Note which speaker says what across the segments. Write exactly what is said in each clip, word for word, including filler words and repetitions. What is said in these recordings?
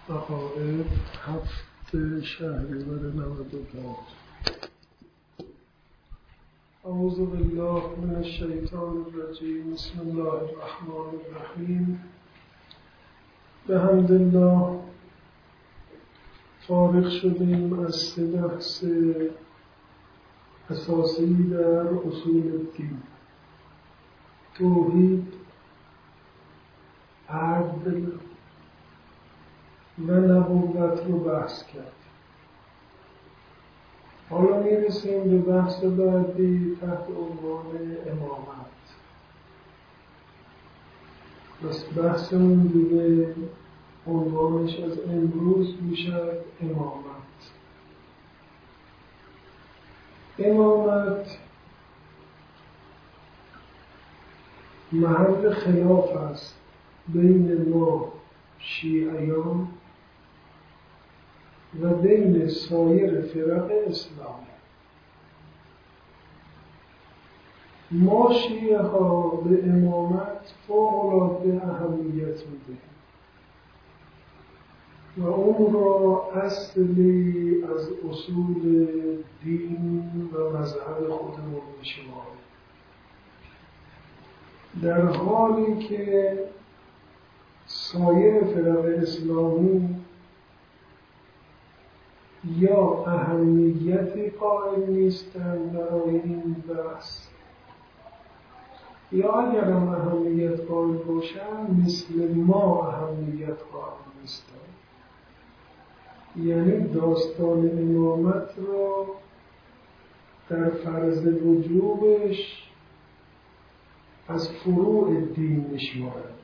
Speaker 1: عقائد هفت شهریور نود و پنج. اعوذ بالله من الشیطان الرجیم. بسم الله الرحمن الرحیم. بحمد الله فارغ شدیم از سه بحث اساسی در اصول الدین: توحید، عدل و نبوت رو بحث کرد. حالا میرسیم به بحث بعدی تحت عنوان امامت. بس بحثمون دیگه عنوانش از امروز میشه امامت. امامت محل خلاف است بین ما شیعیان و بین سایر فرق اسلامی. ما شیعه ها به امامت فوق العاده اهمیت میدهیم و اون را اصلی از اصول دین و مذهب خودمون میشماریم، در حالی که سایر فرق اسلامی یا اهمیتی قائل نیستند برای این بحث، یا اگر هم اهمیت قائل باشند مثل ما اهمیت قائل نیستند. یعنی داستان امامت را در فرض وجوبش از فروع دین میشمارند.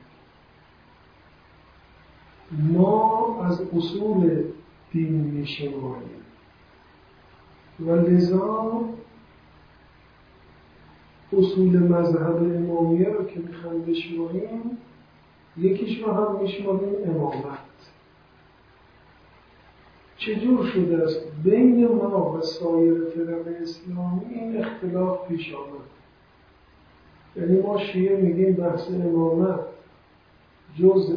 Speaker 1: ما از اصول دین میشماریم و لذا اصول مذهب امامیه رو که میخوایم بشماریم، یکیش رو هم میشماریم امامت. چجور شده است بین ما و سایر فرق اسلامی این اختلاف پیش آمد؟ یعنی ما شیعه میگیم بحث امامت جزء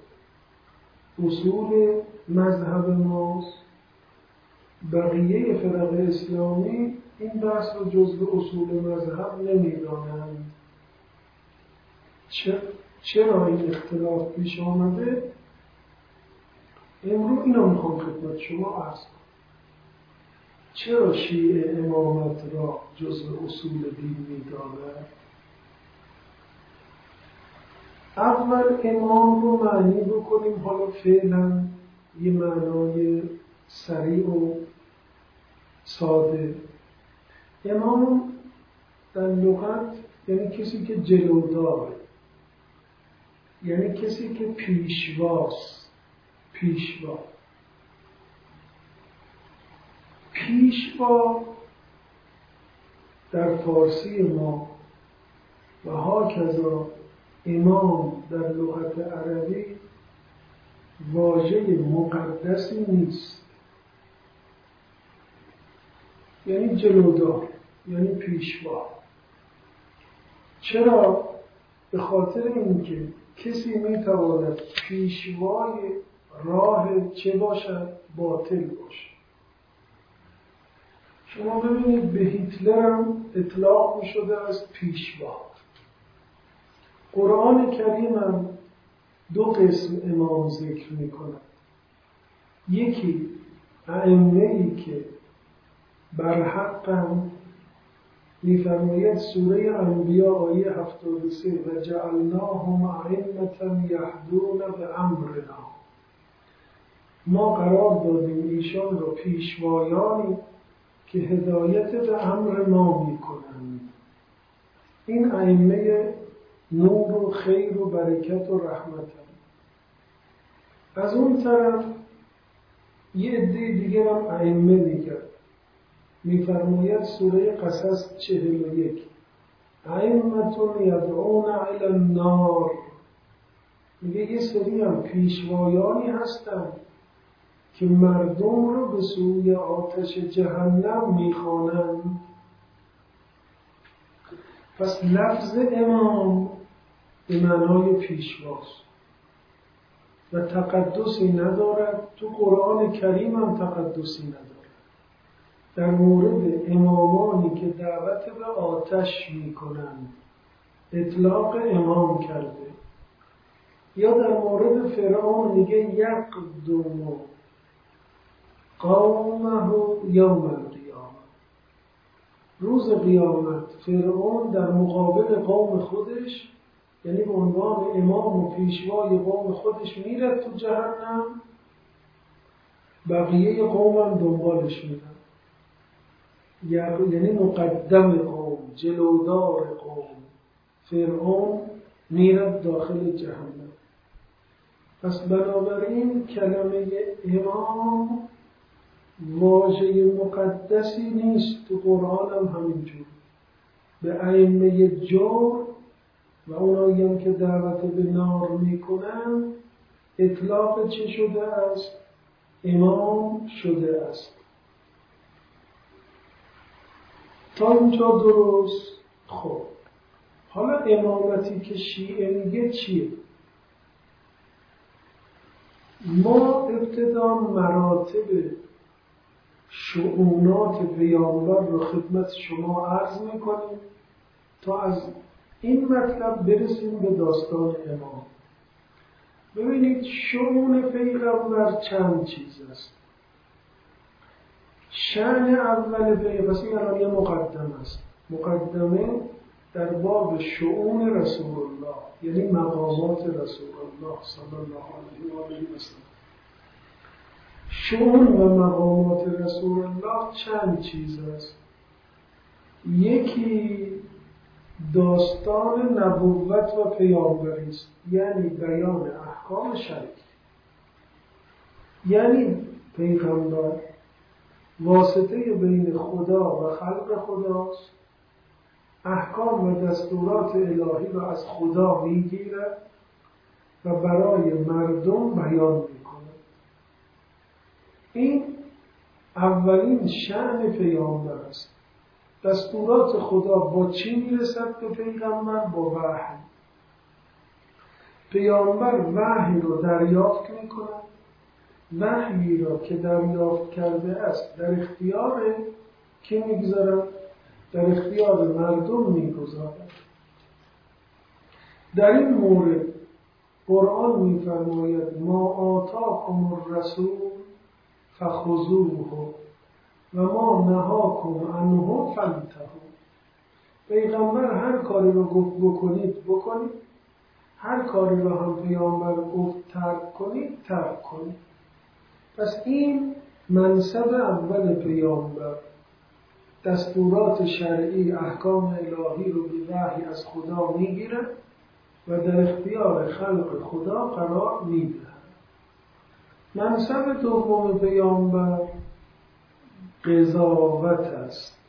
Speaker 1: اصول مذهب ماست، بقیه فرق اسلامی این بحث رو جزء اصول مذهب نمیدانند. چرا این اختلاف پیش آمده؟ امروز اینو میخوام خدمت شما عرض کنم. چرا شیعه امامت را جزء اصول دین میدانند؟ اول امام رو معنی بکنیم، حالا فعلا یه معنای سریع و ساده. امام در لغت یعنی کسی که جلوداره، یعنی کسی که پیشواست. پیشوا پیشوا در فارسی ما و هاکذا امام در لغت عربی واژه مقدسی نیست، یعنی جلودار، یعنی پیشوا. چرا؟ به خاطر اینکه کسی میتواند پیشوای راه چه باشد؟ باطل باشد. شما ببینید به هیتلر هم اطلاق میشده از پیشوا. قرآن کریم هم دو قسم امام ذکر میکنه. یکی ائمه‌ای که بر حقم، میفرماید سوره انبیاء آیه هفتاد و سه: و جعلناهم ائمة یهدون بامرنا، ما قرار دادیم ایشان را پیشوایانی که هدایت به امر ما میکنند. این ائمه نور و خیر و برکت و رحمت هم. از اون طرف یه عده دیگر هم ائمه میگه، میفرماید سوره قصص چهل و یک: ائمة یدعون الی النار، میگه یه سری هم پیشوایانی هستند که مردم رو به سوی آتش جهنم میخوانند. پس لفظ امام به معنای پیشواست. و تقدسی ندارد. تو قرآن کریم هم تقدسی ندارد. در مورد امامانی که دعوت به آتش میکنند اطلاق امام کرده، یا در مورد فرعون میگه یقدم قومه یوم القیامه، روز قیامت فرعون در مقابل قوم خودش، یعنی به عنوان امام و پیشوای قوم خودش میره تو جهنم، بقیه قوم هم دنبالش میرن، یعنی مقدم قوم، جلودار قوم فرعون میره داخل جهنم. پس بنابراین کلمه امام واژه مقدسی نیست، تو قرآن هم همینجور. به ائمه جور و اونایی هم که دعوت به نار میکنن اطلاق چه شده است؟ امام شده است. تا اینجا درست؟ خب حالا امامتی که شیعه میگه چیه؟ ما ابتدا مراتب شؤونات پیامبر رو خدمت شما عرض میکنیم تا از این مطلب برسیم به داستان امام. ببینید شؤون پیغمبر چند چیز است. شأن اول پیغمبر الان یه مقدمه است. مقدمه در باب شؤون رسول الله، یعنی مقامات رسول الله صلی الله علیه و آله و سلم. شؤون و مقامات رسول الله چند چیز است. یکی داستان نبوت و پیامبری است، یعنی بیان احکام شرعی. یعنی پیغمبر واسطه بین خدا و خلق خداست، احکام و دستورات الهی را از خدا میگیرد و برای مردم بیان میکند. این اولین شأن پیامبر است. دستورات خدا با چی میرسد به پیغمبر؟ با وحی. پیامبر وحی رو دریافت میکند، وحی را که دریافت کرده است در اختیار کی میگذارد؟ در اختیار مردم میگذارد. در این مورد قرآن میفرماید ما آتاکم الرسول فخذوه و ما نهاکم عنه فانتهوا. پیغمبر هر کاری رو گفت بکنید بکنید، هر کاری رو هم پیامبر گفت ترک کنید ترک کنید. پس این منصب اول پیامبر، دستورات شرعی احکام الهی رو به وحی از خدا میگیره و در اختیار خلق خدا قرار میده. منصب دوم پیامبر قضاوت است.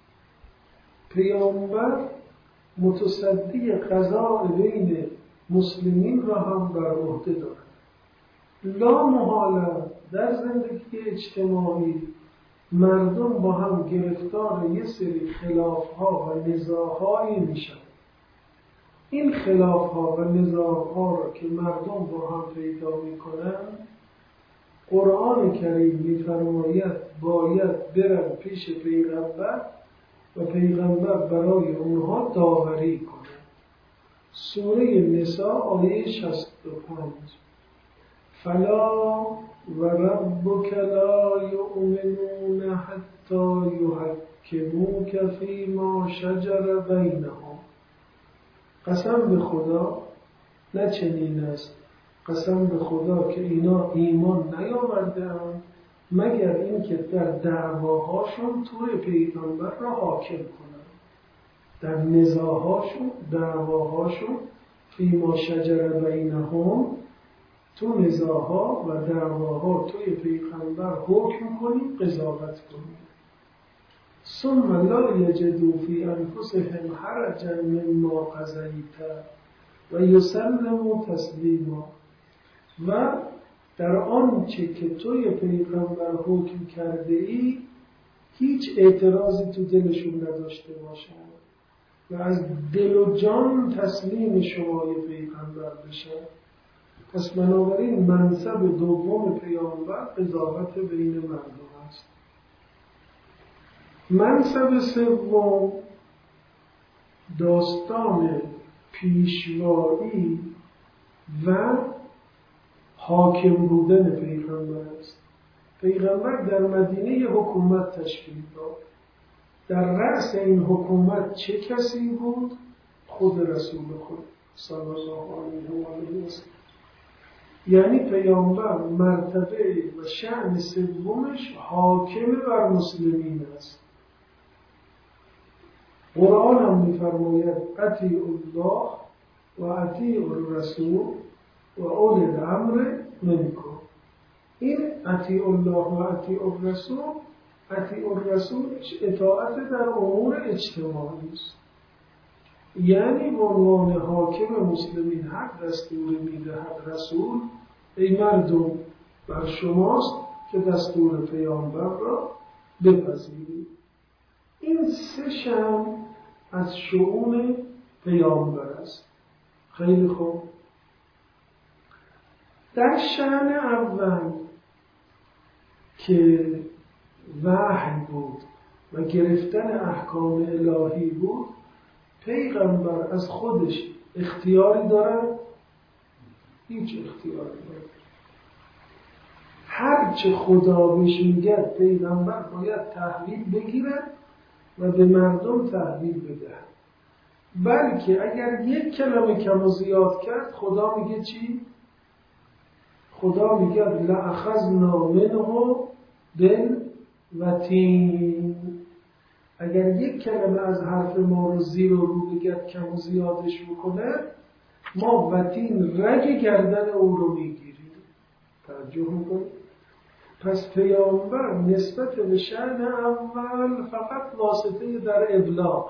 Speaker 1: پیامبر متصدی قضاء بین مسلمین را هم بر عهده دارد. لا محاله در زندگی اجتماعی مردم با هم گرفتار یه سری خلاف‌ها و نزاع‌هایی میشن. این خلاف‌ها و نزاع‌ها را که مردم با هم پیدا میکنن، قرآن کریم می‌فرماید باید برن پیش پیغمبر و پیغمبر برای اونها داوری کنه. سوره نساء آیه شصت و پنج. فلا و ربک لا یؤمنون حتی یحکموک فیما شجر بینهم. قسم به خدا نه چنین است، قسم به خدا که اینا ایمان نیاورده‌اند مگر اینکه در دعواهاشون توی پیغمبر را حاکم کنند. در نزاعهاشون، دعواهاشون، فیما شجر بینهم، تو نزاعها و دعواها توی پیغمبر حکم کنید، قضاوت کنید. ثم لا یجدوا فی انفسهم حرجا مما قضیت و یسلموا تسلیما. و در آنچه که توی پیغمبر حکم کرده ای هیچ اعتراضی تو دلشون نداشته باشن و از دل و جان تسلیم شمای پیغمبر بشن. پس بنابراین منصب دوم پیامبر قضاوت بین مردم است. منصب سوم داستان پیشوایی و حاکم بودن پیغمبر است. پیغمبر در مدینه حکومت تشکیل داد. در رأس این حکومت چه کسی بود؟ خود رسول خود صلی الله علیه و آله و سلم. یعنی پیامبر مرتبه و شأن سومش حاکم بر مسلمین است. قرآن هم می‌فرماید اطیعوا الله و اطیعوا الرسول و اولی الامر منکم. این اطیعوا الله و اطیعوا الرسول، اطیعوا الرسول اطاعت در امور اجتماعی است. یعنی به عنوان حاکم مسلمین حق دستور می‌دهد رسول ای مردم بر شماست که دستور پیامبر را بپذیرید. این سه شأن از شؤون پیامبر است. خیلی خوب. در شأن اول که وحی بود و گرفتن احکام الهی بود، پیغمبر از خودش اختیاری دارد؟ هیچ اختیاری ندارد. هر چه خدا بهش میگه پیغمبر باید تحویل بگیرد و به مردم تحویل بدهد. بلکه اگر یک کلمه کم و زیاد کرد خدا میگه چی؟ خدا میگه لأخذنا منه بالوتین. اگر یک کلمه از حرف ما رو زیر و رو بگرد کم و زیادش بکنه، ما وتین رگ گردن او رو میگیریم. توجه میکنید؟ پس پیامبر نسبت به شأن اول فقط واسطه در ابلاغ.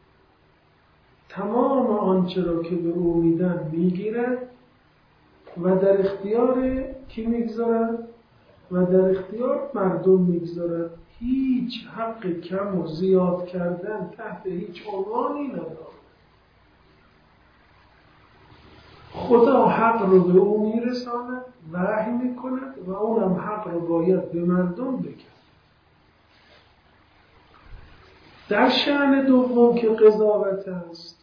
Speaker 1: تمام آنچه را که به او میدن میگیرد و در اختیار کی میگذارد؟ و در اختیار مردم میگذارد. هیچ حق کم و زیاد کردن تحت هیچ عنوانی ندارد. خدا حق رو به او میرساند، وحی میکند و اونم حق رو باید به مردم بگه. در شأن دوم که قضاوت است،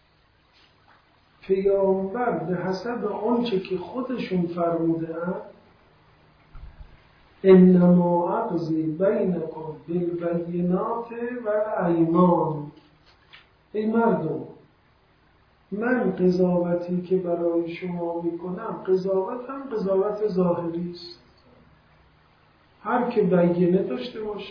Speaker 1: پیامبر به حسب آنچه که خودشون فرموده‌اند انما اقضی بینکم بالبینات و الایمان. ای مردم، من قضاوتی که برای شما میکنم قضاوت هم قضاوت ظاهری است. هر که بینه داشته باشه،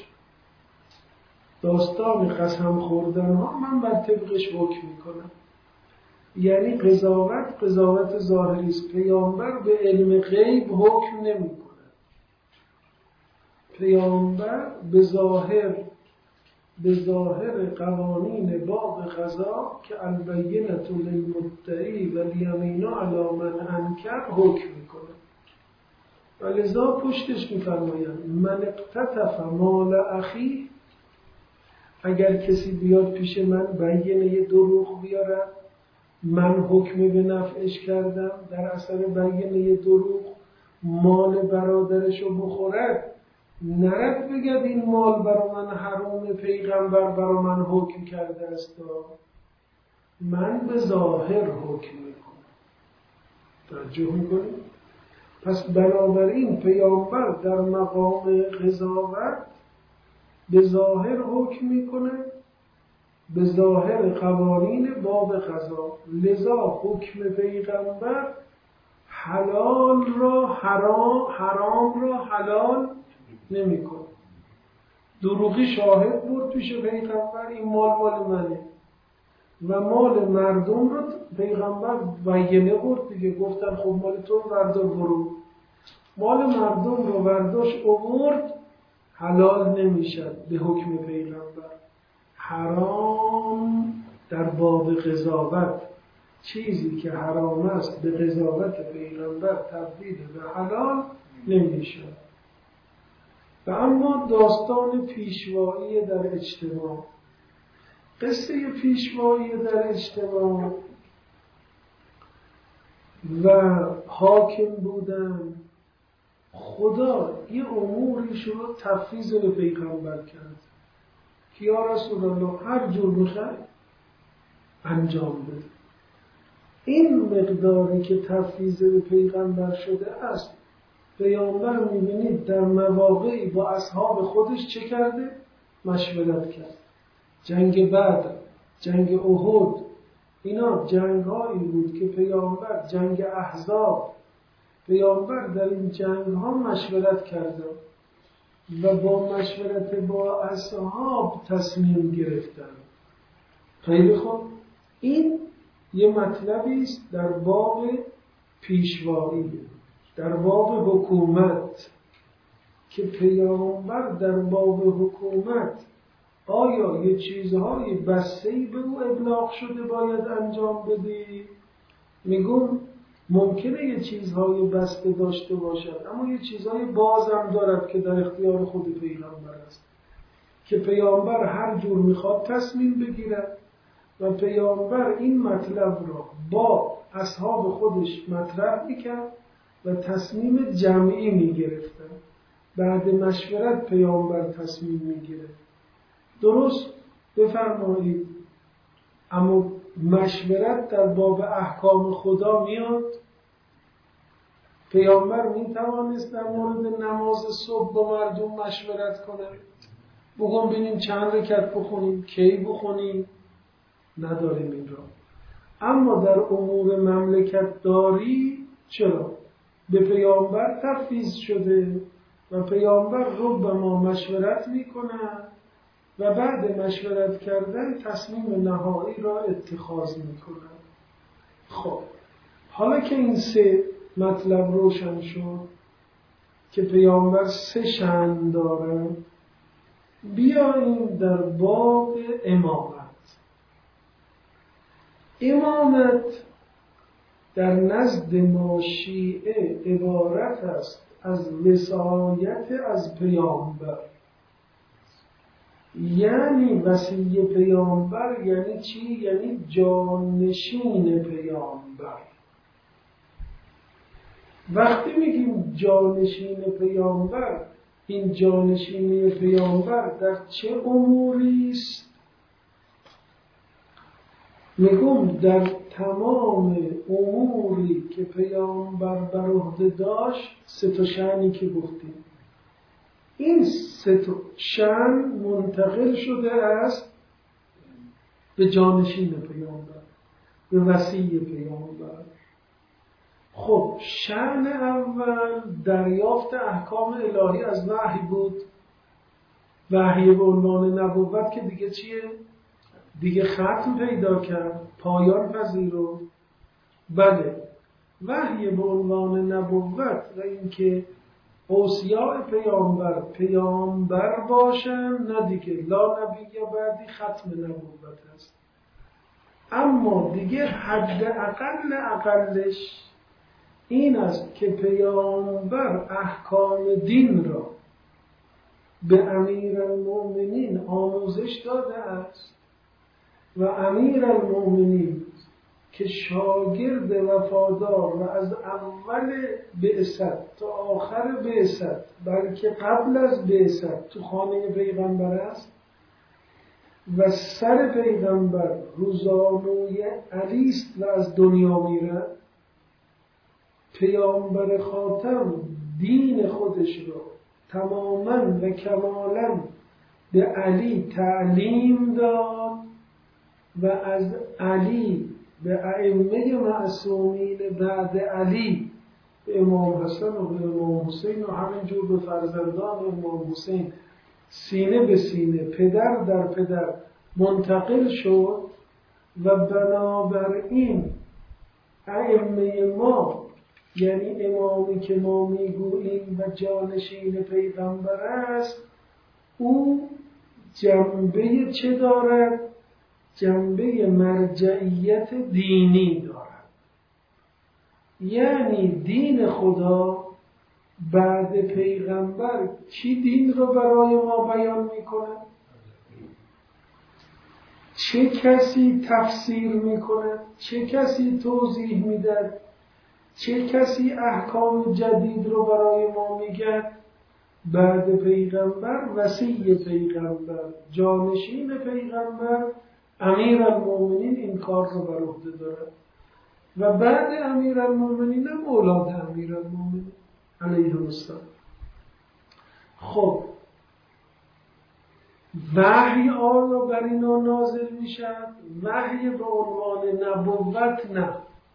Speaker 1: داستان قسم خوردن ها من بر طبقش حکم میکنم. یعنی قضاوت قضاوت ظاهری است. پیامبر به علم غیب حکم نمیکنه. پیامبر به ظاهر به ظاهر قوانین باب قضا که البینة للمدعی و الیمین علی من انکر حکم میکنه. و لذا پشتش میفرمایند من اقتطف مال اخی، اگر کسی بیاد پیش من بینه دروغ بیارد، من حکم به نفعش کردم، در اثر بینه دروغ مال برادرشو بخورد، نرد بگد این مال برا من حرام، پیغمبر برا من حکم کرده است. من به ظاهر حکم میکنم. توجه میکنید؟ پس بنابراین پیامبر در مقام قضاوت به ظاهر حکم میکنه، به ظاهر قوانین باب قضا. لذا حکم پیغمبر حلال را حرام، حرام را حلال نمی کنه. دروغی شاهد برد پیش پیغمبر این مال مال منه و مال مردم رو پیغمبر بینه برد دیگه. گفتن خب مال تو بردار برو. مال مردم رو برداشت آورد، حلال نمیشد به حکم پیغمبر. حرام در باب قضاوت، چیزی که حرام است به قضاوت پیغمبر تبدیل به حلال نمیشد. و اما داستان پیشوایی در اجتماع، قصه پیشوایی در اجتماع و حاکم بودن، خدا یه اموریش رو تفویض به پیغمبر کرد که یا رسول الله هر جور میخوای انجام بده. این مقداری که تفویض به پیغمبر شده است، پیامبر میبینید در مواقعی با اصحاب خودش چه کرده؟ مشورت کرد. جنگ بدر، جنگ احد، اینا جنگ هایی بود که پیامبر، جنگ احزاب، پیامبر در این جنگ ها مشورت کرده و با مشورت با اصحاب تصمیم گرفتن. خیلی خوب، این یه مطلبی است در باب پیشوایی، در باب حکومت، که پیامبر در باب حکومت آیا یه چیزهای بسته‌ای به او ابلاغ شده باید انجام بدی؟ میگم ممکنه یه چیزهای بسته داشته باشد، اما یه چیزهای بازم دارد که در اختیار خود پیامبر است، که پیامبر هر جور میخواد تصمیم بگیرد و پیامبر این مطلب را با اصحاب خودش مطرح میکرد و تصمیم جمعی میگرفتن. بعد مشورت پیامبر تصمیم میگیره. درست بفرمایید، اما مشورت در باب احکام خدا میاد. پیامبر میتوانست در مورد نماز صبح با مردم مشورت کنه، بگم ببینیم چند رکعت بخونیم، کی بخونیم، نداریم این را. اما در امور مملکت داری چرا؟ به پیامبر تفویض شده و پیامبر رو به ما مشورت میکنه و بعد مشورت کردن تصمیم نهایی را اتخاذ میکنه. خب حالا که این سه مطلب روشن شد که پیامبر سه شأن داره، بیاییم در باب امامت. امامت در نزد ما شیعه عبارت است از وصایت از پیامبر. یعنی وصی پیامبر یعنی چی؟ یعنی جانشین پیامبر. وقتی میگیم جانشین پیامبر، این جانشینی پیامبر در چه اموری است؟ میگم در تمام اموری که پیامبر بر عهده داشت. سه تا شأنی که گفتیم، این سه تا شأن منتقل شده است به جانشین پیامبر، به وصی پیامبر. خب شأن اول دریافت احکام الهی از وحی بود. وحی به عنوان نبوت که دیگه چیه؟ دیگه ختم پیدا کرد، پایان پذیرفت. بله، وحی به عنوان نبوت و اینکه اوصیاء پیامبر پیامبر باشن، نه دیگه، لا نبی بعدی ختم نبوت است. اما دیگه حد اقل اقلش این است که پیامبر احکام دین را به امیرالمؤمنین آموزش داده است و امیرالمؤمنین که شاگرد وفادار و از اول بعثت تا آخر بعثت، بلکه قبل از بعثت تو خانه پیغمبر است و سر پیغمبر روزانوی علی است و از دنیا میره. پیامبر خاتم دین خودش رو تماما و کمالا به علی تعلیم داد و از علی به ائمه معصومین بعد علی، به امام حسن و به امام حسین و همینجور به فرزندان امام حسین سینه به سینه، پدر در پدر منتقل شد و بنابراین ائمه ما، یعنی امامی که ما میگوییم و جانشین پیغمبر است، او جنبه چه دارد؟ جنبه مرجعیت دینی دارد. یعنی دین خدا بعد پیغمبر کی دین رو برای ما بیان میکنه؟ چه کسی تفسیر میکنه؟ چه کسی توضیح میده؟ چه کسی احکام جدید رو برای ما میگه؟ بعد پیغمبر وصی پیغمبر، جانشین پیغمبر، امیرالمومنین این کار رو بر عهده داره و بعد امیرالمومنین هم اولاد امیرالمومنین علیه السلام. خب وحی آیا بر اینا نازل میشد؟ وحی به عنوان نبوت نه.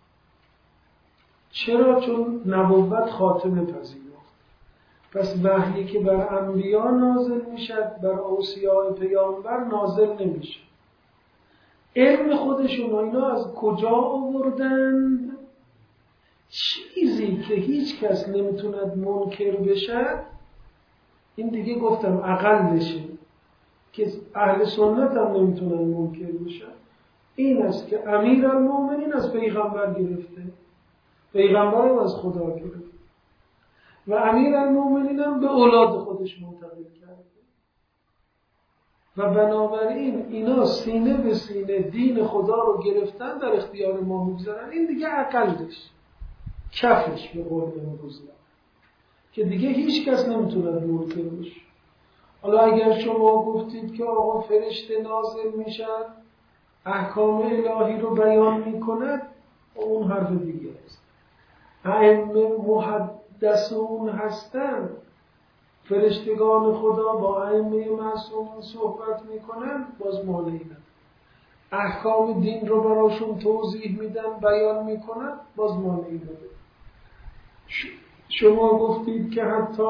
Speaker 1: چرا؟ چون نبوت خاتمه پذیرفت. پس وحیی که بر انبیا نازل میشد بر اوصیاء پیامبر نازل نمیشه. علم خودشون اینا از کجا آوردند؟ چیزی که هیچ کس نمیتوند منکر بشد، این دیگه گفتم اقلشه که اهل سنت هم نمیتونن منکر بشن، این است که امیرالمومنین از پیغمبر گرفته، پیغمبر هم از خدا گرفته و امیرالمومنین هم به اولاد خودش منتقل کرده و بنابراین اینا سینه به سینه دین خدا رو گرفتن در اختیار ما میگذارن. این دیگه اقلش، کفش به قول امروزی که دیگه هیچ کس نمیتونه منکر بشه. حالا اگر شما گفتید که آقا فرشته نازل میشن احکام الهی رو بیان میکند، اون حرف دیگه است. ائمه محدثون هستن، فرشتگان خدا با ائمه معصومین صحبت میکنن، باز مانعی نداره. احکام دین رو براشون توضیح میدن، بیان میکنن، باز مانعی نداره. شما گفتید که حتی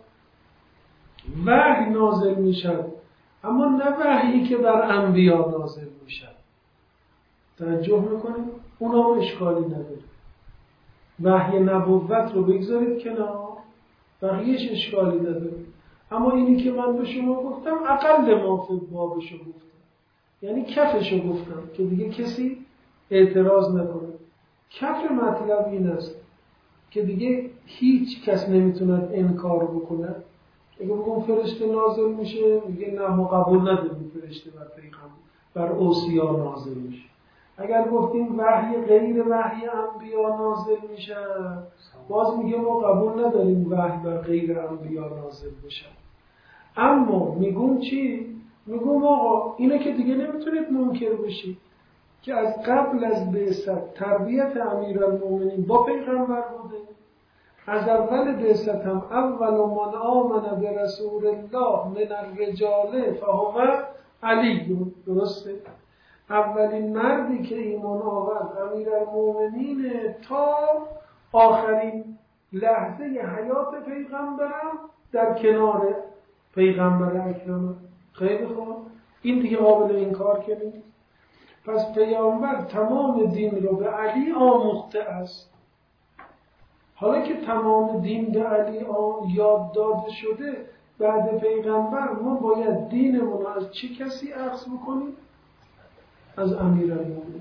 Speaker 1: وحی نازل میشد، اما نه وحیی که بر انبیا نازل میشد. توجه میکنید؟ اونا اشکالی نداره. وحی نبوت رو بگذارید کنار، بقیهش اشکالی نداره. اما اینی که من به شما گفتم اقل ما فی بابشو گفتم، یعنی کفشو گفتم که دیگه کسی اعتراض نکنه. کف مطلب این است که دیگه هیچ کس نمیتونه انکار بکنه. اگه بگم فرشته نازل میشه، میگه نه ما قبول نداریم فرشته بر پیغمبر بر اوصیا نازل میشه. اگر گفتیم وحی غیر وحی انبیا نازل میشه، باز میگه ما قبول نداریم وحی بر غیر انبیا نازل بشه. اما میگم چی؟ میگم آقا اینه که دیگه نمیتونید منکر بشید که از قبل از بعثت تربیت امیرالمومنین با پیغمبر بوده. از اول بعثت هم اول من آمن برسول الله من الرجال فهو علی، درسته؟ اولین مردی که ایمان آورد امیرالمومنین تا آخرین لحظه حیات پیغمبرم در کنار پیغمبر اکرم. خیلی خوب، این دیگه قابل انکار که نیست. پس پیامبر تمام دین رو به علی آموخته است. حالا که تمام دین به علی یاد داده شده، بعد پیغمبر ما باید دینمون رو از چه کسی اخذ بکنیم؟ از امیرالمومنین.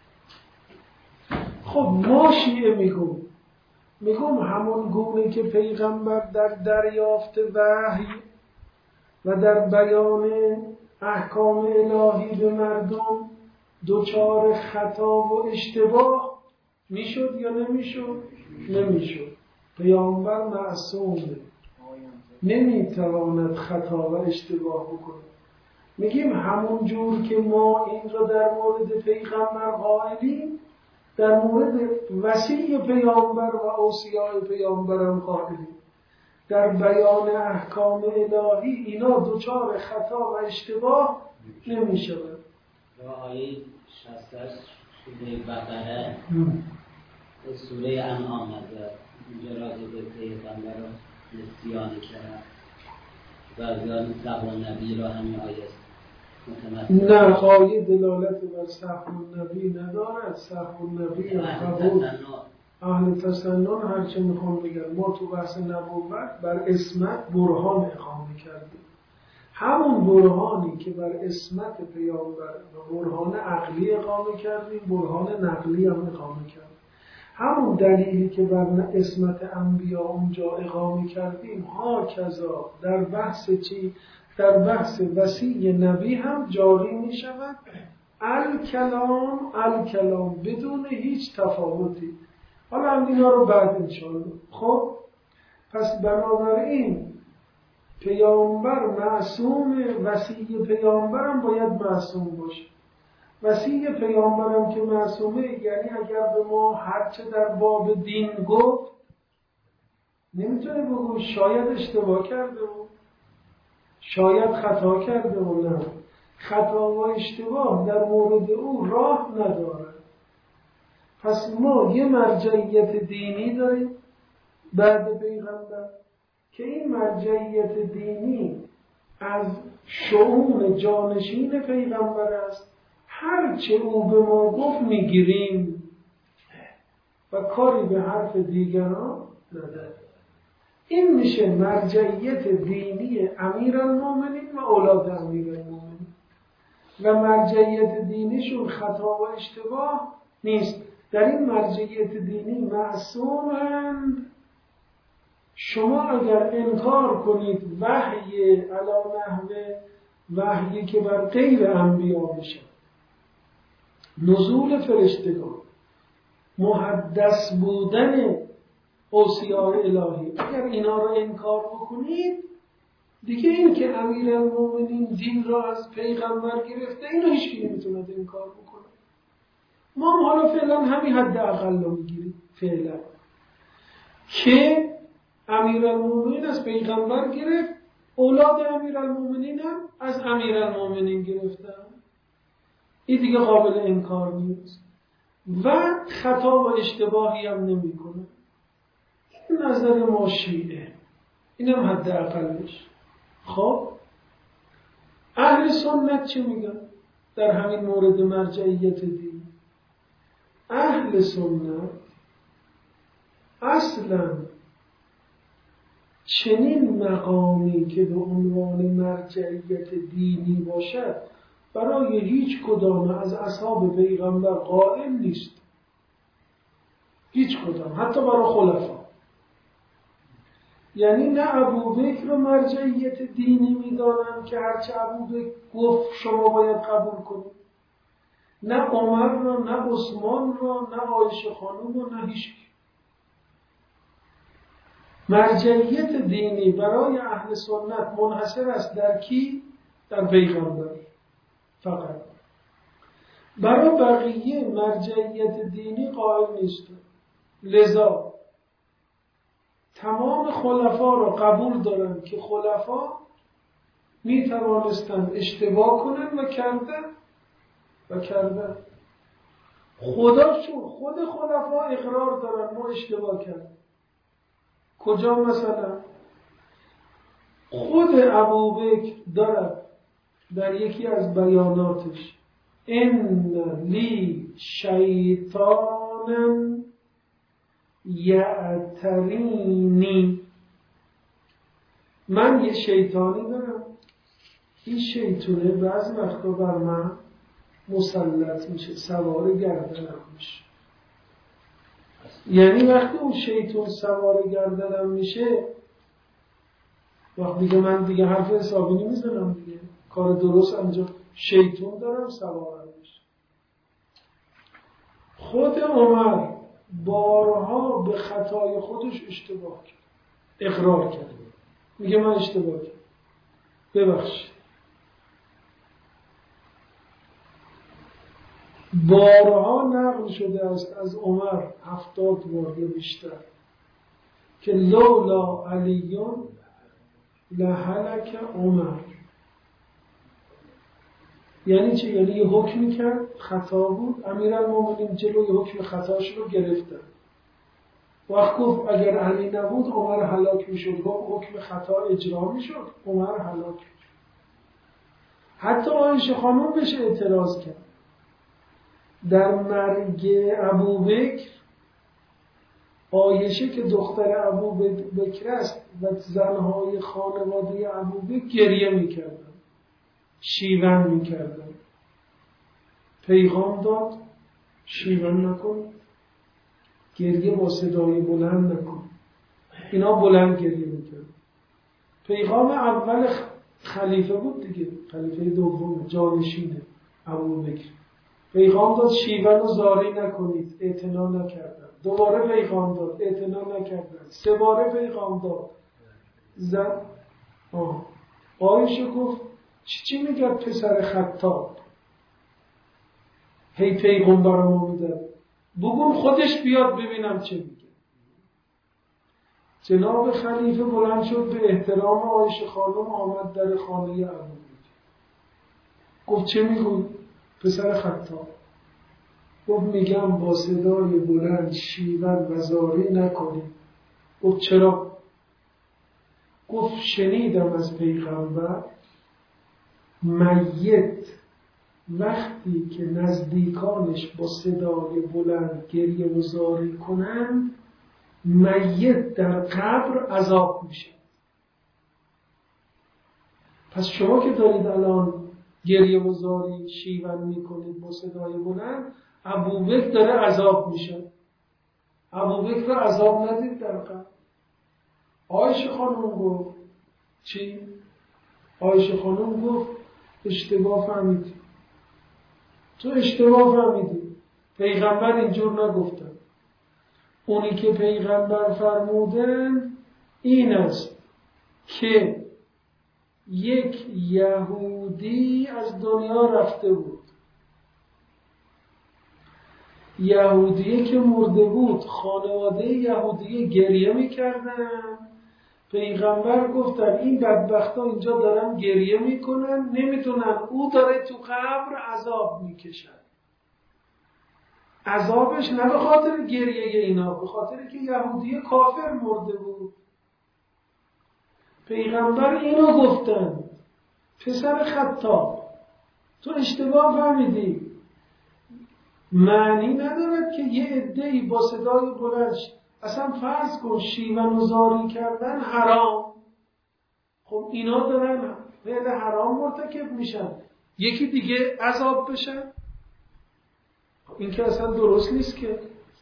Speaker 1: خب ما شیعه میگم میگم همون گونه که پیغمبر در دریافت وحی و در بیان احکام الهی به مردم دوچار خطا و اشتباه میشد یا نمیشد؟ نمیشد. پیامبر معصومه، نمیتواند خطا و اشتباه بکنه. میگیم همون جور که ما این را در مورد پیغمبر قائلیم، در مورد وصی پیامبر و اوصیاء پیامبر هم قائلیم. در بیان احکام الهی اینا دوچار خطا و اشتباه نمیشود.
Speaker 2: آیه شصت و هشت سوره بقره سوره انعام اینجا راجع به پیغمبر رو نسیان کرد و زیان سهو النبی را همین آیه متمثل.
Speaker 1: نه، آیه دلالت بر سهو النبی ندارد. سهو النبی قبول اهل تسنن هرچه میخوام بگم، ما تو بحث نبوت بر اسمت برهان اقامه کردیم. همون برهانی که بر اسمت پیامبر و برهان عقلی اقامه کردیم، برهان نقلی هم اقامه کردیم. همون دلیلی که بر اسمت انبیا اونجا اقامه کردیم، ها کذا در بحث چی؟ در بحث وصی نبی هم جاری می شود. الکلام الکلام بدون هیچ تفاوتی. حالا هم اینا رو بعد انشاءالله. خب پس بنابراین پیامبر معصوم، وصی پیامبرم باید معصوم باشه. وصی پیامبرم که معصومه، یعنی اگر به ما هرچه در باب دین گفت نمیتونه بگو شاید اشتباه کرده و شاید خطا کرده و نه. خطا و اشتباه در مورد او راه نداره. پس ما یه مرجعیت دینی داریم بعد پیغمبر که این مرجعیت دینی از شؤون جانشین پیغمبر است. هرچه او به ما گفت میگیریم و کاری به حرف دیگران نداریم. این میشه مرجعیت دینی امیرالمومنین و اولاد امیرالمومنین و مرجعیت دینیشون خطا و اشتباه نیست. در این مرجعیت دینی معصومند. شما اگر انکار کنید وحی علی نحو وحی که بر غیر انبیا میشه، نزول فرشتگان، محدث بودن اوصیاء الهی، اگر اینا رو انکار بکنید دیگه این که امیرالمومنین دین را از پیغمبر گرفته اینو هیچ کی نمیتونه انکار بکنه. ما حالا فعلا همین حد اقل رو میگیریم فعلا که امیرالمومنین از پیغمبر گرفت، اولاد امیرالمومنین هم از امیرالمومنین گرفتن. این دیگه قابل انکار نیست و خطا و اشتباهی هم نمیکنه. این نظر ما شیعه، اینم حد اقلش. خب اهل سنت چی میگن در همین مورد مرجعیت دین؟ اهل سنت اصلا چنین مقامی که به عنوان مرجعیت دینی باشد برای هیچ کدام از اصحاب پیغمبر قائل نیست. هیچ کدام، حتی برای خلفا. یعنی نه ابوبکر رو مرجعیت دینی میدانن که هرچه ابوبکر گفت شما باید قبول کنید، نه عمر رو، نه عثمان رو، نه عایشه خانم رو، نه هیچ. مرجعیت دینی برای اهل سنت منحصر است در کی؟ در پیغمبر فقط. برای بقیه مرجعیت دینی قائل نیست. لذا تمام خلفا را قبول دارن که خلفا می توانستند اشتباه کنن و کردن و کردن. خداشون خود خلفا اقرار دارن ما اشتباه کردیم. کجا مثلا؟ خود ابوبکر دارد در یکی از بیاناتش ان لی شیطانا یعترینی، من یه شیطانی دارم، این شیطانه بعضی وقتا بر من مسلط میشه، سوار گردنم میشه. یعنی وقتی اون شیطان سوار گردنم میشه، وقت دیگه من دیگه حرف حسابی نمیزنم دیگه، کار درست انجام، شیطان دارم سوارم میشه. خود عمر بارها به خطای خودش اشتباه کرد، اقرار کرد، میگه من اشتباه کردم، ببخشید. بارها نقل شده است از عمر هفتاد بار یا بیشتر که لولا علیون لهلک عمر. یعنی چه؟ یعنی یه حکمی کرد خطا بود، امیرالمومنین جلوی حکم خطاش رو گرفتن. وقت گفت اگر علی نبود عمر هلاک میشد، حکم خطا اجرا میشد، عمر هلاک میشد. حتی عایشه خانم بهش اعتراض کرد. در مرگ ابوبکر عایشه که دختر ابوبکر است و زنهای خانواده ابوبکر گریه میکردن، شیون میکردن. پیغام داد شیون نکن، گریه با صدای بلند نکن. اینا بلند گریه میکردن. پیغام اول خلیفه بود دیگه، خلیفه دوم جانشین ابوبکر، پیغام داد شیون رو زاری نکنید، اعتنا نکردن. دوباره پیغام داد، اعتنا نکردن، سه باره پیغام داد. زد آه عایشه گفت چی چی میگه پسر خطاب؟ هی پیغمبرمو میده، بگون خودش بیاد ببینم چه میگه. جناب خلیفه بلند شد به احترام عایشه خانم آمد در خانه ابوبکر. گفت چه میگوی پسر خطاب؟ گفت میگم با صدای بلند شیون و زاری نکنی. گفت چرا؟ گفت شنیدم از پیغمبر میت وقتی که نزدیکانش با صدای بلند گریه و زاری کنند میت در قبر عذاب میشه. پس شما که دارید الان گریه و زاری شیون میکنید با صدای بلند، ابوبکر داره عذاب میشه. ابوبکر رو عذاب ندید در قبر. عایشه خانم گفت چی؟ عایشه خانم گفت اشتباه فهمیدی، تو اشتباه فهمیدی، پیغمبر اینجور نگفتن. اونی که پیغمبر فرمودن این است که یک یهودی از دنیا رفته بود. یهودی که مرده بود، خانواده یهودی گریه میکردن. پیغمبر گفتن این بدبختا اینجا دارن گریه میکنن، نمیدونن او داره تو قبر عذاب میکشن. عذابش نه به خاطر گریه اینا، به خاطر که یهودی کافر مرده بود. پیغمبر اینو گفتن پسر خطاب تو اشتباه فهمیدی. معنی ندارد که یه عده‌ای با صدای بلند اصلا فرض کن شیون و زاری کردن حرام، خب اینا دارن فعل حرام مرتکب میشن، یکی دیگه عذاب بشن. این که اصلا درست نیست که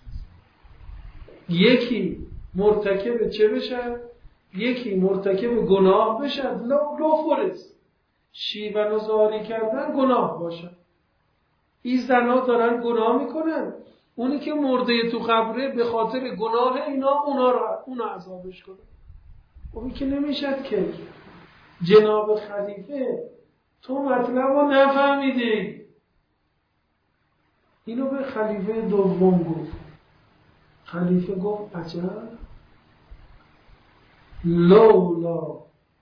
Speaker 1: یکی مرتکب چه بشن؟ یکی مرتکب گناه بشن. لو لو فرض شیون و زاری کردن گناه باشن، این زنها دارن گناه میکنن، اونی که مرده تو قبره به خاطر گناه اینا اونا رو اون عذابش کنه. خب این که نمیشد که. جناب خلیفه تو مطلب رو نفهمیدی. اینو به خلیفه دوم گفت. خلیفه گفت عجب لولا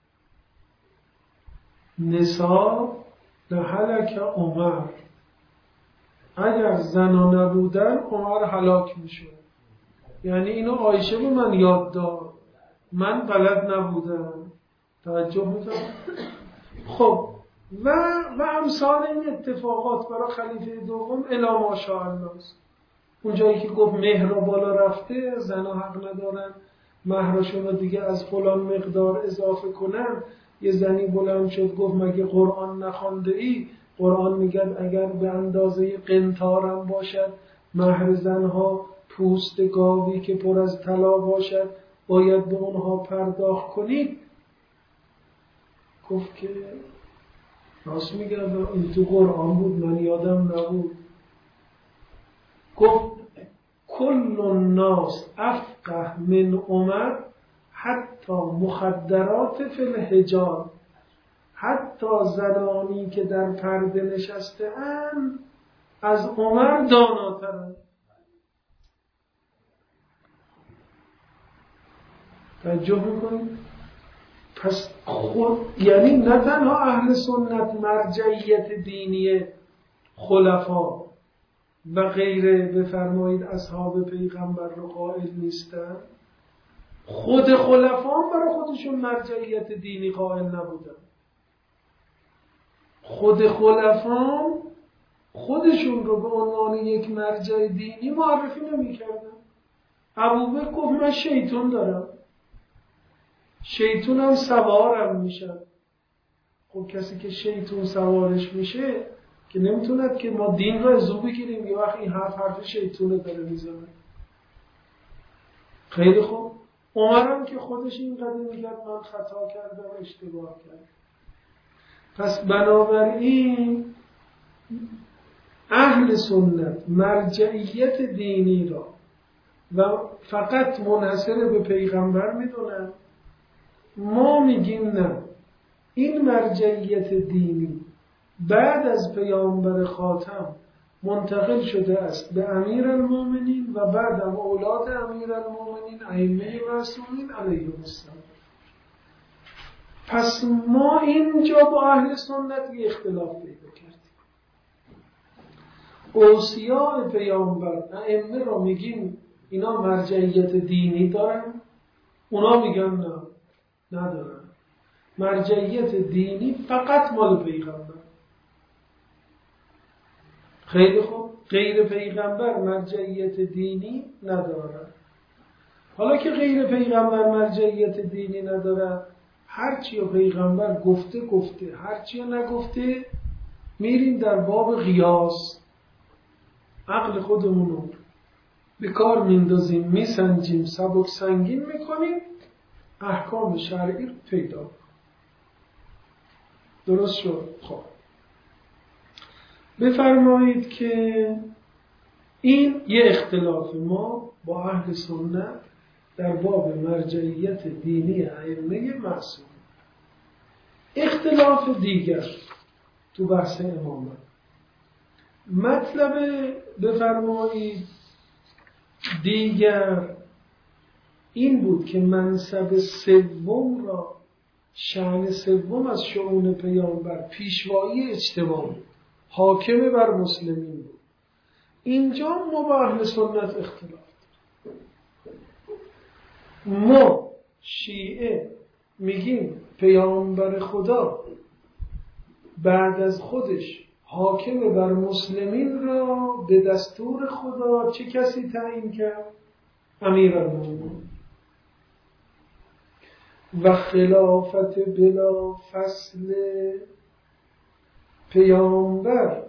Speaker 1: نساء لهلک عمر، اگر زنا نبودن عمر هلاک میشد. یعنی اینو عایشه به من یاد داد، من بلد نبودم. توجه میکنم. خب و و امثال این اتفاقات برای خلیفه دوم الا ماشاءالله است. اونجایی که گفت مهر بالا رفته، زنا حق ندارن مهرشون رو دیگه از فلان مقدار اضافه کنن. یه زنی بلند شد گفت مگه قرآن نخوانده ای؟ قرآن میگه اگر به اندازه قنطارم باشد مهر زنها پوست گاوی که پر از طلا باشد باید به اونها پرداخت کنید. گفت که راست میگه این تو قرآن بود من یادم نبود. گفت کل الناس افقه من عمر حتی مخدرات فی الحجاب، حتی زنانی که در پرده نشسته اند از عمر داناترند. توجه میکنید؟ پس خود یعنی نه تنها اهل سنت مرجعیت دینی خلفا و غیره بفرمایید اصحاب پیغمبر رو قائل نیستن، خود خلفا هم برای خودشون مرجعیت دینی قائل نبودن. خود خلفا خودشون رو به عنوان یک مرجع دینی معرفی نمی کردن. ابوبکر گفت من شیطان دارم، شیطان هم سوارم میشه. خب کسی که شیطان سوارش میشه که نمیتوند که ما دین رو ازو بگیریم یه وقت این حرف حرف شیطانه داره میزنه. خیلی خوب. عمرم که خودش اینقدر میگه من خطا کردم اشتباه کردم. پس بنابراین اهل سنت مرجعیت دینی را و فقط منحصر به پیغمبر میدونن. ما میگیم نه، این مرجعیت دینی بعد از پیامبر خاتم منتقل شده است به امیرالمومنین و بعد هم اولاد امیرالمومنین ائمه معصومین علیهم السلام. پس ما اینجا با اهل سنت یه اختلاف پیدا کردیم. اوصیاء پیامبر ائمه را میگیم اینا مرجعیت دینی دارن، اونا میگن نه ندارن. مرجعیت دینی فقط مال پیغمبر. خیلی خوب، غیر پیغمبر مرجعیت دینی ندارن. حالا که غیر پیغمبر مرجعیت دینی ندارن، هرچی پیغمبر گفته گفته، هرچی نگفته میریم در باب قیاس، عقل خودمونو به کار میندازیم، میسنجیم، سبک سنگین میکنیم، احکام شرعی رو پیدا. درست شد؟ خب بفرمایید که این یه اختلاف ما با اهل سنت در باب مرجعیت دینی ائمه معصوم. اختلاف دیگر تو بحث امامت، مطلب بفرمایید دیگر این بود که منصب سوم را، شأن سوم از شؤون پیامبر پیشوایی اجتماعی، حاکم بر مسلمین بود. اینجا ما با اهل سنت اختلاف داریم. ما شیعه میگیم پیامبر خدا بعد از خودش حاکم بر مسلمین را به دستور خدا چه کسی تعیین کرد؟ امیرالمومنین. و خلافت بلا فصل پیامبر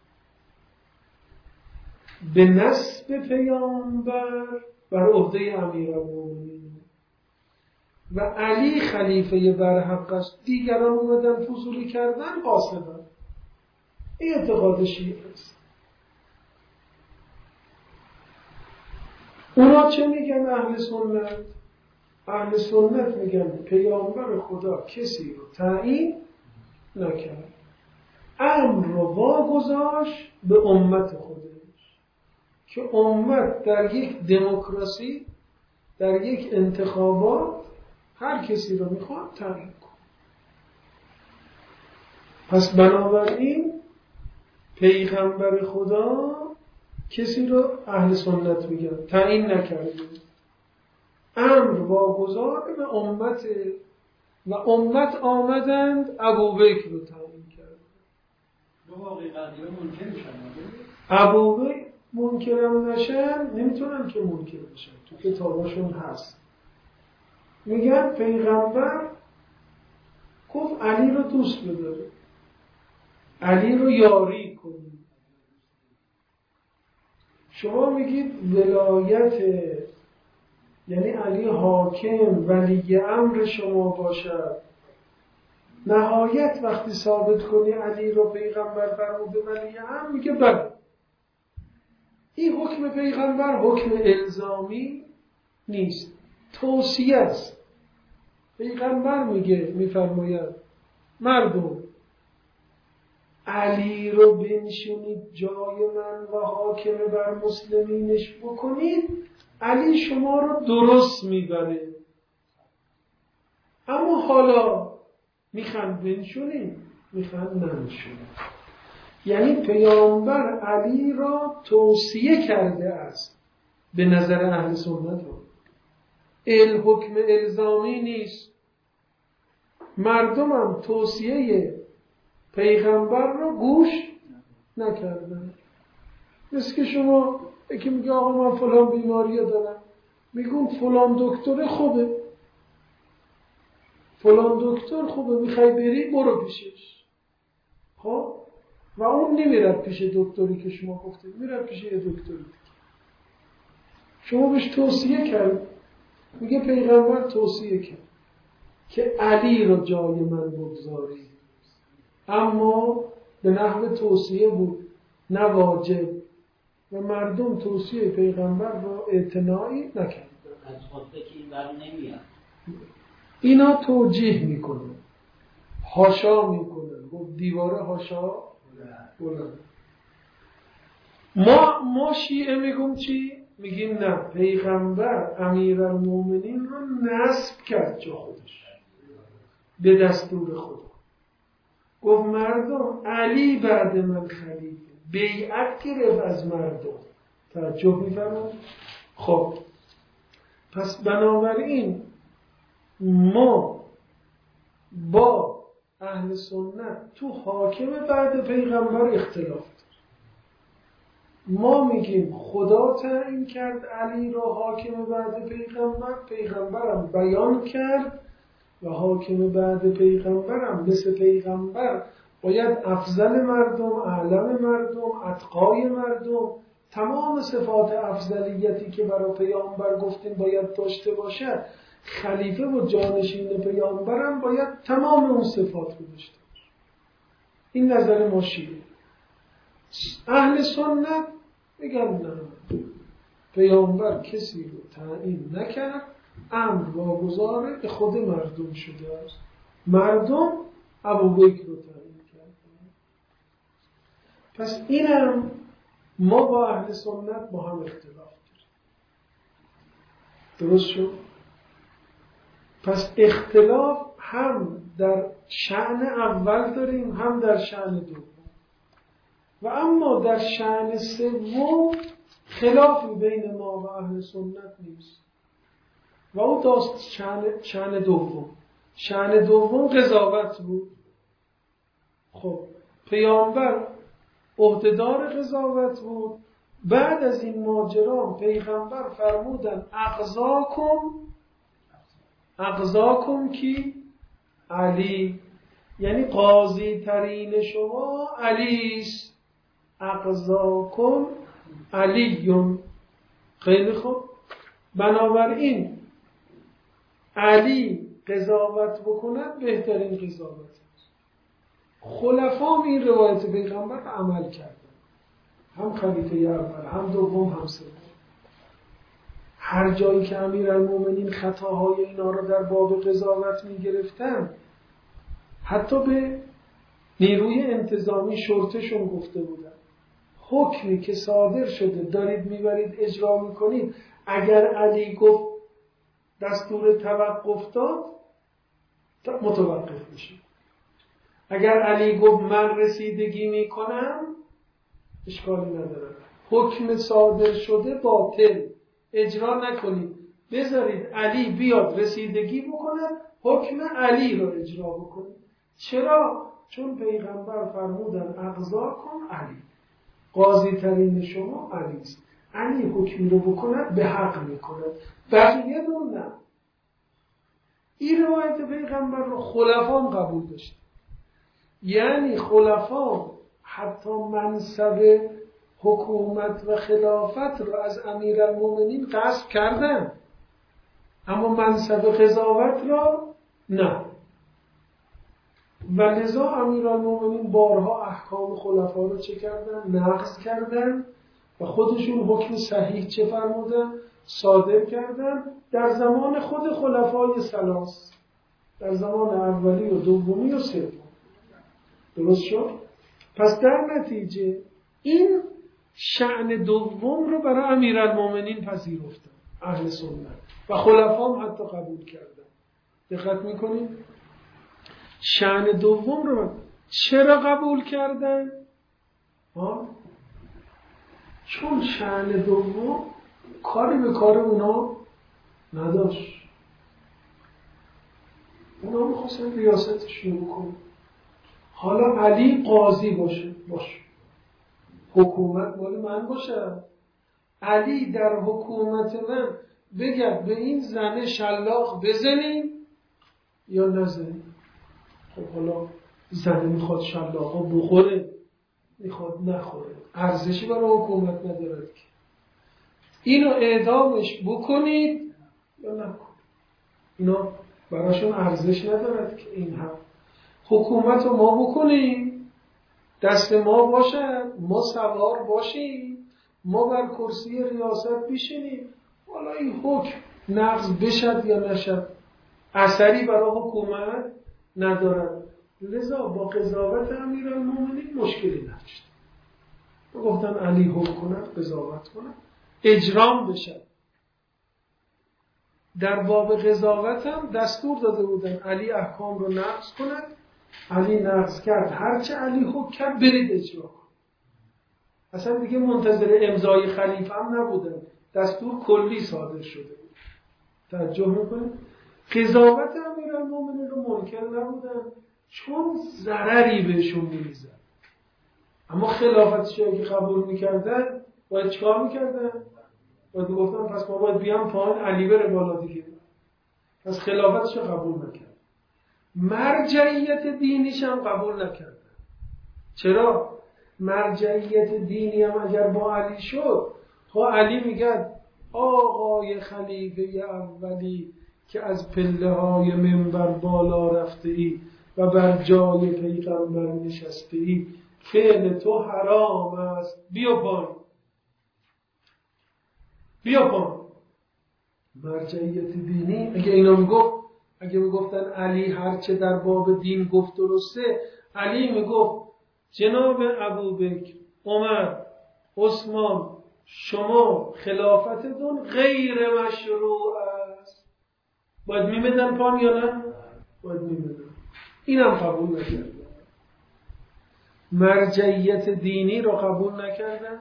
Speaker 1: به نسب پیامبر بر عهده امیرالمومنین و علی خلیفه برحق است. دیگران اومدن فضولی کردن قاصدن. این اعتقاد شیعه است. اونا چه میگن اهل سنت؟ اهل سنت میگن پیامبر خدا کسی رو تعیین نکرد، امر رو واگذاشت به امت خودش که امت در یک دموکراسی، در یک انتخابات هر کسی رو میخواد تعیین کن. پس بنابراین پیغمبر خدا کسی رو اهل سنت میگن تعیین نکرده، امر واگذار به امت و امت آمدند ابوبکر رو تعیین کردند.
Speaker 3: دو واقعی قضیه منکر میشن.
Speaker 1: ابوبکر منکرم نشن، نمیتونن که منکر بشن، تو کتاباشون هست. میگن پیغمبر گفت علی رو دوست بداره، علی رو یاری کنید. شما میگید ولایت یعنی علی حاکم ولی امر شما باشد. نهایت وقتی ثابت کنی علی رو پیغمبر فرموده ولی امر، میگه بله. این حکم پیغمبر حکم الزامی نیست، توصیه است. پیغمبر میگه، میفرماید مردم علی رو بنشونید جای من و حاکم بر مسلمینش بکنید، علی شما رو درست میبره. اما حالا میخوان بنشونید، میخوان ننشونید. یعنی پیامبر علی را توصیه کرده است به نظر اهل سنت رو. ال حکم الزامی نیست. مردم هم توصیه پیغمبر رو گوش نکردن. مثل که شما یکی میگه آقا من فلان بیماری دارم، میگون فلان دکتر خوبه، فلان دکتر خوبه، میخوای بری برو پیشش. خب و اون نمیرد پیش دکتری که شما گفته، میرد پیش یه دکتری. شما بهش توصیه کرد، میگه پیغمبر توصیه کرد که علی رو جای من بگذاری، اما به نحو توصیه بود، نه واجب. و مردم توصیه پیغمبر را اعتنایی نکردن.
Speaker 2: از خود که این برو نمیاد.
Speaker 1: اینا توجیه میکنن، حاشا میکنن، گفت دیواره حاشا بلند. ما ما شیعه میگم چی؟ میگیم نه، پیغمبر امیرالمومنین رو نصب کرد جا خودش به دستور خدا. گفت مردم علی بعد من خلیفه، بیعت گرفت از مردم. توجه میفرمایید؟ خب پس بنابراین ما با اهل سنت تو حاکم بعد پیغمبر اختلاف داریم. ما میگیم خدا تعیین کرد علی را حاکم بعد پیغمبر، پیغمبرم بیان کرد و حاکم بعد پیغمبرم مثل پیغمبر باید افضل مردم، اعلم مردم، اتقای مردم، تمام صفات افضلیتی که برای پیامبر گفتیم باید داشته باشد. خلیفه و جانشین پیامبرم باید تمام اون صفات رو داشته باشه. این نظر ما شیعه. اهل سنت میگن نه، پیامبر کسی رو تعیین نکرد، امر واگذار به خود مردم شده است. مردم ابوبکر رو تعیین کرد. پس اینم ما با اهل سنت با هم اختلاف داریم. درست شد؟ پس اختلاف هم در شأن اول داریم هم در شأن دوم. و اما در شأن سوم خلافی بین ما و اهل سنت نیست. و او داست شأن شأن دوم. شأن دوم قضاوت بود. خب پیامبر عهدهدار قضاوت بود. بعد از این ماجرا پیغمبر فرمودن اقضاکم اقضاکم کی؟ علی، یعنی قاضی ترین شما علیست. اقضاکم علیون. خیلی خوب. بنابراین علی قضاوت بکند بهترین قضاوت است. خلفا این روایت پیغمبر را عمل کردن، هم خلیفه اول هم دوم هم سوم. هر جایی که امیرالمومنین خطاهای اینا رو در باب قضاوت می گرفتن، حتی به نیروی انتظامی شرطشون گفته بودن حکمی که صادر شده دارید میبرید اجرا میکنید، اگر علی گفت دستور توقف داد متوقف میشه. اگر علی گفت من رسیدگی میکنم اشکالی نداره، حکم صادر شده باطل، اجرا نکنید، بذارید علی بیاد رسیدگی بکنه، حکم علی رو اجرا بکنید. چرا؟ چون پیغمبر فرمودن اقضاکم علی، قاضی ترین شما علی است. علی حکمی رو بکند به حق میکند، بقیه رو نه. این روایت پیغمبر رو خلفان قبول داشت. یعنی خلفان حتی منصب حکومت و خلافت رو از امیرالمومنین غصب کردن، اما منصب قضاوت را نه. و لذا امیرالمومنین بارها احکام خلفا رو چه کردن؟ نقض کردن و خودشون حکم صحیح چه فرمودن؟ صادر کردن در زمان خود خلفای ثلاث، در زمان اولی و دومی و سوم. درست شد؟ پس در نتیجه این شأن دوم رو برای امیرالمومنین پذیرفتن اهل سنت و خلفا هم حتی قبول کردن. دقت میکنید؟ شأن دوم رو چرا قبول کردن؟ ها؟ چون شأن دوم کاری به کار اونا نداشت. اونا میخواستن ریاستش رو بکنن. حالا علی قاضی باشه باشه، حکومت مال من باشه. علی در حکومت من بگرد به این زنه شلاق بزنیم یا نزنیم. خب حالا زنه میخواد شلاقا بخوره، میخواد نخوره، ارزشی برای حکومت ندارد که اینو اعدامش بکنید یا نکنید. اینا براشون ارزش ندارد که این هم حکومت رو ما بکنیم، دست ما باشد، ما سوار باشیم، ما بر کرسی ریاست بشینیم، حالا این حکم نقض بشد یا نشد اثری برای حکومت ندارد. لذا با قضاوت امیرالمومنین مشکلی نداشت. گفتن علی حکم کند، قضاوت کند، اجرام بشد. در باب قضاوت هم دستور داده بودن علی احکام رو نقض کند. علی نقض کرد، هرچه علی حکم کرد برید اجرا کن. اصلا دیگه منتظر امضای خلیفه هم نبودن، دستور کلی صادر شده بود. توجه میکنید؟ قضاوت امیرالمومنین رو منکر نبودن چون ضرری بهشون می‌رسید. اما خلافتش که قبول میکردن باید چیکار میکردن؟ باید گفتن پس ما باید بیام پایین، علی بره بالا دیگه. پس خلافتش قبول نکرد. مرجعیت دینیش هم قبول نکردن. چرا؟ مرجعیت دینی هم اگر با علی شد، خب علی میگه آقای خلیفه اولی که از پله های منبر بالا رفته ای و بر جای پیغمبر نشسته ای، فعل تو حرام است، بیا پایین، بیا پایین. مرجعیت دینی اگه اینا میگفت، اگه میگفتن علی هرچه در باب دین گفت درسته، علی میگفت جناب ابوبکر، عمر، عثمان، شما خلافتتون غیر مشروع است، باید میمدن پایین یا نه؟ باید میمدن. اینم قبول نکردن. مرجعیت دینی رو قبول نکردن.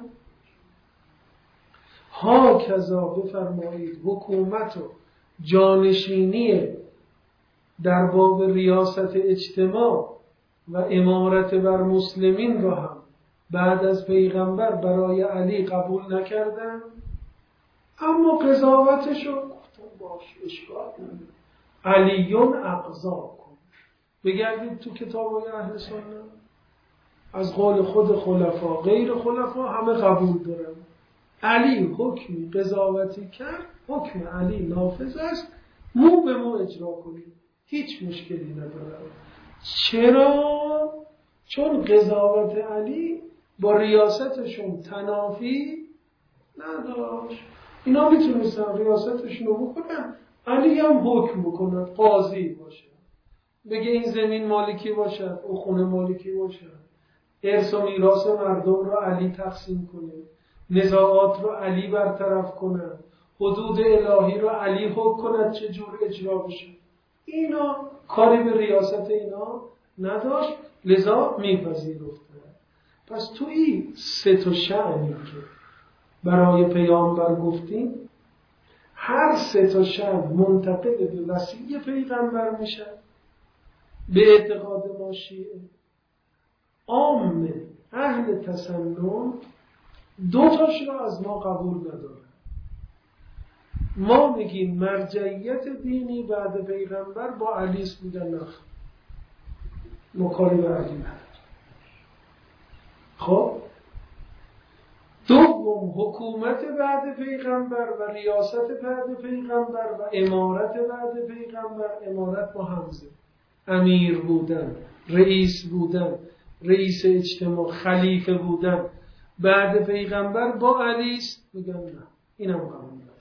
Speaker 1: ها کذا بفرمایید حکومت و جانشینی در باب ریاست اجتماع و امارت بر مسلمین رو هم بعد از پیغمبر برای علی قبول نکردن. اما قضاوتشو گفتن باش، اشکال نداره، علیون اقضا کن. بگردید تو کتاب‌های اهل سنت از قول خود خلفا غیر خلفا همه قبول دارن. علی حکمی قضاوتی کرد، حکم علی نافذ است، مو به مو اجرا کنید، هیچ مشکلی نداره. چرا؟ چون قضاوت علی با ریاستشون تنافی نداشت. اینا میتونستن ریاستشون رو بکنن، علی هم حکم بکنن، قاضی باشه، بگه این زمین مالکی باشد، او خونه مالکی باشد، ارث و میراث مردم رو علی تقسیم کنه، نزاعات رو علی برطرف کنه، حدود الهی رو علی حکم کند چه جور اجرا بشه. اینا کاری به ریاست اینا نداشت، لذا میپذیرفته. پس تو این سه تا شأنی که برای پیامبر گفتیم، هر سه تا شأن منتقل به وصی پیغمبر میشه. به اعتقاد ما شیعه عام اهل تسنن دو تاش را از ما قبول نداره. ما میگیم مرجعیت دینی بعد پیغمبر با علی است، میگن نخ مکاری به علی نداره. خب دوم حکومت بعد پیغمبر و ریاست بعد پیغمبر و امارت بعد پیغمبر، امارت با همزه، امیر بودن، رئیس بودن، رئیس اجتماع، خلیفه بودن بعد پیغمبر با علی است، میگن نه، اینم قبول نداره.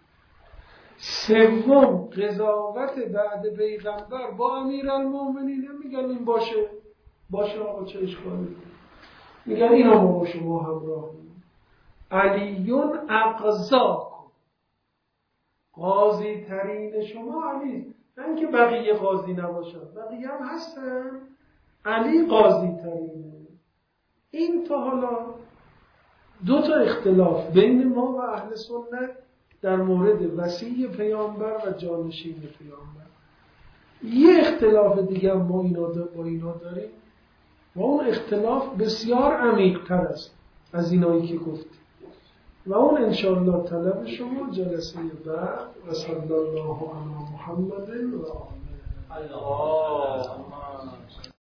Speaker 1: سوم قضاوت بعد پیغمبر با امیرالمومنین، میگن این باشه، باشه آقا چه اشکالی، میگن اینا ما با شما همراه، علیون اقضا کن، قاضی ترین شما علی، نه اینکه بقیه قاضی نباشن، بقیه هم هستن، علی قاضی ترینه. این تا حالا دو تا اختلاف بین ما و اهل سنت در مورد وصی پیامبر و جانشین پیامبر. یه اختلاف دیگه ما اینا با اینا داریم و اون اختلاف بسیار عمیق تر است از اینایی که گفتیم و اون انشاءالله طلب شما جلسه بعد. و صلی الله علی محمد و آله.